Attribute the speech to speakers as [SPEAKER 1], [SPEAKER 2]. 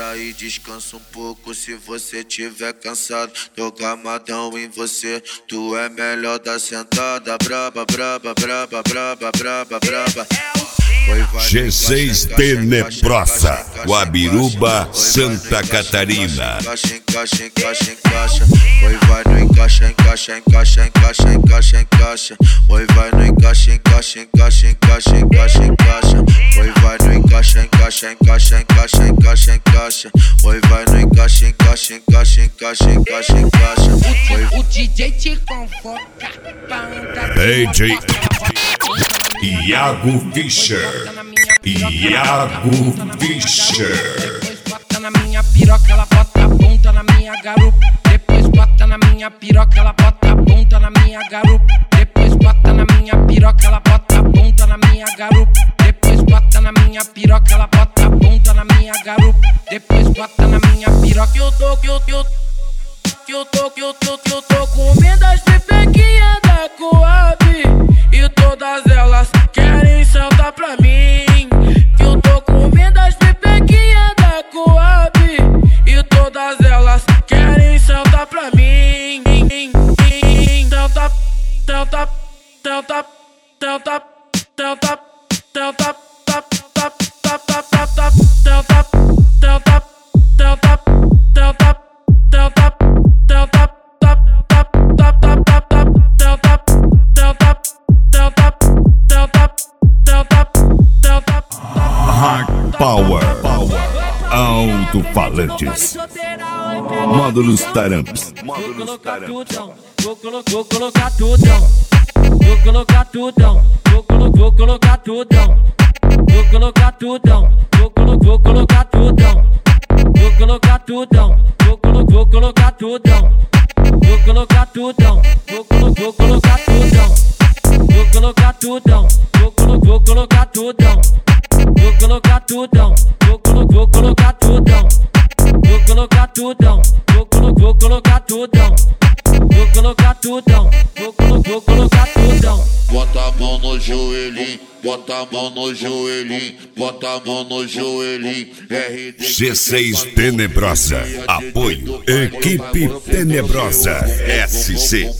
[SPEAKER 1] Senta e descansa um pouco se você tiver cansado. Tô gamadão em você, tu é melhor da sentada. Braba, braba, braba, braba, braba, braba.
[SPEAKER 2] G6 Tenebrosa, Guabiruba, Santa Catarina.
[SPEAKER 1] Encaixa, encaixa, encaixa, encaixa. Oi, vai no encaixa, encaixa, encaixa, encaixa, encaixa, encaixa. Oi, vai no encaixa, encaixa, encaixa, encaixa, encaixa, encaixa. Oi, vai no encaixa, encaixa, encaixa, encaixa, encaixa, encaixa. Oi, vai no encaixa, encaixa, encaixa, encaixa, encaixa, encaixa.
[SPEAKER 3] O DJ te convoca.
[SPEAKER 2] DJ Iago Fischer. Iago Fischer.
[SPEAKER 3] Depois bota na minha piroca, ela bota a ponta na minha garupa. Depois bota na minha piroca, ela bota a ponta na minha garupa. Depois bota na minha piroca, ela bota a ponta na minha garupa. Depois bota na minha piroca, ela bota a ponta na minha garupa. Depois bota na minha piroca. Eu tô comendo as pipequinhas da Coab e todas elas querem sentar pra mim. Eu tô comendo as pipequinhas da Coab e todas elas querem sentar pra mim. Senta, senta, senta, senta, senta, senta,
[SPEAKER 2] Power, alto-falantes, módulos taramps.
[SPEAKER 3] Vou colocar tudão, vou colocar tudão, vou colocar tudão, vou colocar tudão, vou colocar tudão, vou colocar tudão, vou colocar tudão, vou colocar tudão, vou colocar tudão, vou colocar tudão, vou colocar tudão, vou colocar tudão. Vou colocar tudão, vou colocar tudão, vou colocar tudão, vou colocar tudão, vou colocar tudão, vou colocar tudão.
[SPEAKER 1] Bota a mão no joelhinho, bota a mão no joelhinho, bota a mão no joelhinho.
[SPEAKER 2] G6 Tenebrosa, apoio, equipe Tenebrosa, SC.